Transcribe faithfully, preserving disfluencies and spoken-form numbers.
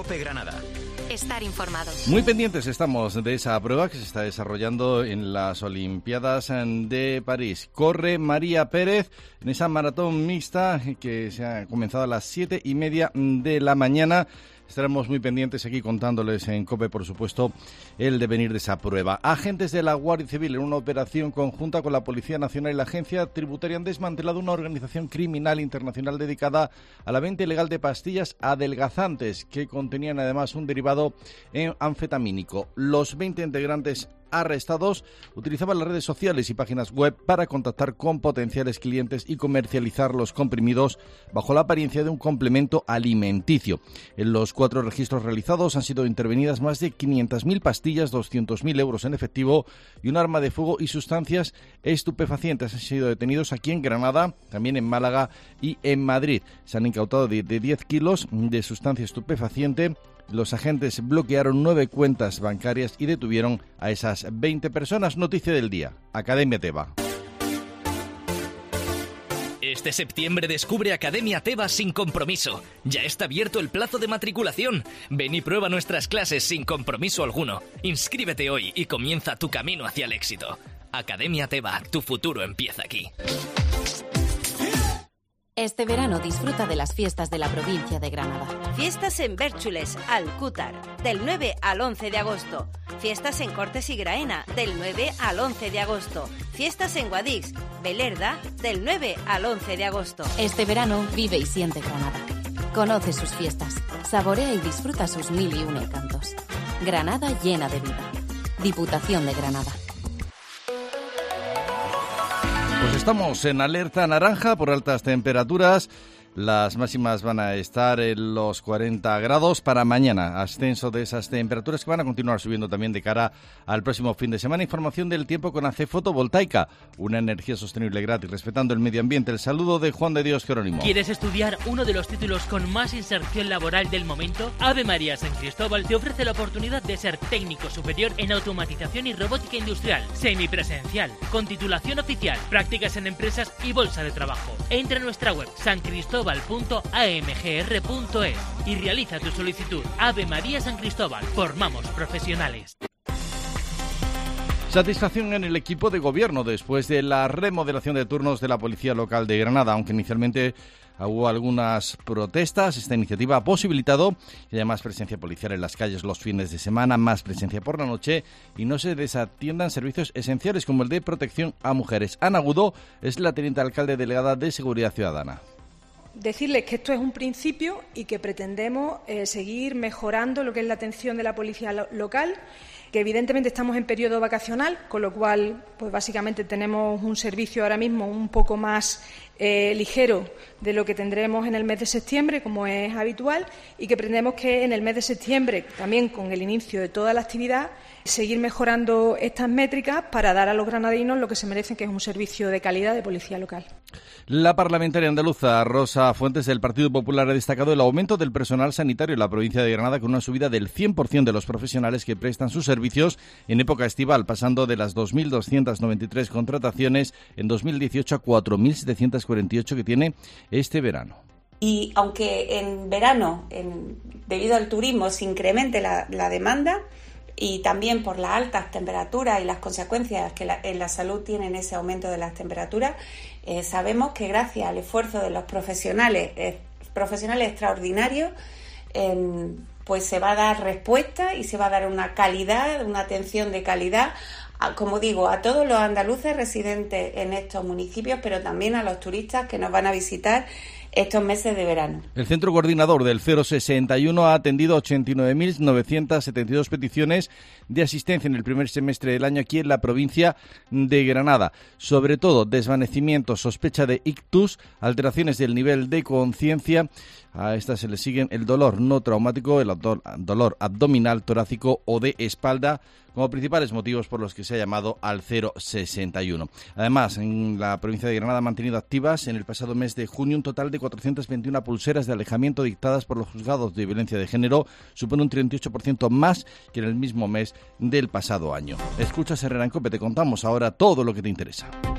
COPE Granada. Estar informados. Muy pendientes estamos de esa prueba que se está desarrollando en las Olimpiadas de París. Corre María Pérez en esa maratón mixta que se ha comenzado a las siete y media de la mañana. Estaremos muy pendientes aquí contándoles en COPE, por supuesto, el devenir de esa prueba. Agentes de la Guardia Civil, en una operación conjunta con la Policía Nacional y la Agencia Tributaria, han desmantelado una organización criminal internacional dedicada a la venta ilegal de pastillas adelgazantes que contenían además un derivado anfetamínico. Los veinte integrantes arrestados utilizaban las redes sociales y páginas web para contactar con potenciales clientes y comercializar los comprimidos bajo la apariencia de un complemento alimenticio. En los cuatro registros realizados han sido intervenidas más de quinientas mil pastillas, doscientos mil euros en efectivo y un arma de fuego y sustancias estupefacientes. Han sido detenidos aquí en Granada, también en Málaga y en Madrid. Se han incautado de, de diez kilos de sustancia estupefaciente. Los agentes bloquearon nueve cuentas bancarias y detuvieron a esas veinte personas. Noticia del día. Academia Teba. Este septiembre descubre Academia Teba sin compromiso. Ya está abierto el plazo de matriculación. Ven y prueba nuestras clases sin compromiso alguno. Inscríbete hoy y comienza tu camino hacia el éxito. Academia Teba, tu futuro empieza aquí. Este verano disfruta de las fiestas de la provincia de Granada. Fiestas en Bérchules, Alcútar, del nueve al once de agosto. Fiestas en Cortes y Graena, del nueve al once de agosto. Fiestas en Guadix, Belerda, del nueve al once de agosto. Este verano vive y siente Granada. Conoce sus fiestas, saborea y disfruta sus mil y un encantos. Granada llena de vida. Diputación de Granada. Pues estamos en alerta naranja por altas temperaturas. Las máximas van a estar en los cuarenta grados para mañana. Ascenso de esas temperaturas que van a continuar subiendo también de cara al próximo fin de semana. Información del tiempo con A C Fotovoltaica, una energía sostenible gratis, respetando el medio ambiente. El saludo de Juan de Dios Jerónimo. ¿Quieres estudiar uno de los títulos con más inserción laboral del momento? Ave María San Cristóbal te ofrece la oportunidad de ser técnico superior en automatización y robótica industrial, semipresencial, con titulación oficial, prácticas en empresas y bolsa de trabajo. Entra en nuestra web san cristóbal punto a m g r punto e s y realiza tu solicitud. Ave María San Cristóbal, formamos profesionales. Satisfacción en el equipo de gobierno después de la remodelación de turnos de la Policía Local de Granada, aunque inicialmente hubo algunas protestas. Esta iniciativa ha posibilitado que haya más presencia policial en las calles los fines de semana, más presencia por la noche y no se desatiendan servicios esenciales como el de protección a mujeres. Ana Agudo es la teniente alcalde delegada de Seguridad Ciudadana. Decirles que esto es un principio y que pretendemos eh, seguir mejorando lo que es la atención de la policía lo- local, que evidentemente estamos en periodo vacacional, con lo cual, pues básicamente tenemos un servicio ahora mismo un poco más eh, ligero de lo que tendremos en el mes de septiembre, como es habitual, y que pretendemos que en el mes de septiembre, también con el inicio de toda la actividad, seguir mejorando estas métricas para dar a los granadinos lo que se merecen, que es un servicio de calidad de policía local. La parlamentaria andaluza Rosa Fuentes del Partido Popular ha destacado el aumento del personal sanitario en la provincia de Granada, con una subida del cien por ciento de los profesionales que prestan sus servicios en época estival, pasando de las dos mil doscientas noventa y tres contrataciones en dos mil dieciocho a cuatro mil setecientas cuarenta y ocho que tiene este verano. Y aunque en verano, en, debido al turismo, se incremente la, la demanda, y también por las altas temperaturas y las consecuencias que la, en la salud tienen ese aumento de las temperaturas, eh, sabemos que gracias al esfuerzo de los profesionales, eh, profesionales extraordinarios, eh, pues se va a dar respuesta y se va a dar una calidad, una atención de calidad, a, como digo, a todos los andaluces residentes en estos municipios, pero también a los turistas que nos van a visitar estos meses de verano. El Centro Coordinador del cero sesenta y uno ha atendido ochenta y nueve mil novecientas setenta y dos peticiones de asistencia en el primer semestre del año aquí en la provincia de Granada. Sobre todo, desvanecimientos, sospecha de ictus, alteraciones del nivel de conciencia. A estas se le siguen el dolor no traumático, el dolor abdominal, torácico o de espalda, como principales motivos por los que se ha llamado al cero sesenta y uno. Además, en la provincia de Granada ha mantenido activas en el pasado mes de junio un total de cuatrocientas veintiuna pulseras de alejamiento dictadas por los juzgados de violencia de género. Supone un treinta y ocho por ciento más que en el mismo mes del pasado año. Escuchas Herrera en COPE, te contamos ahora todo lo que te interesa.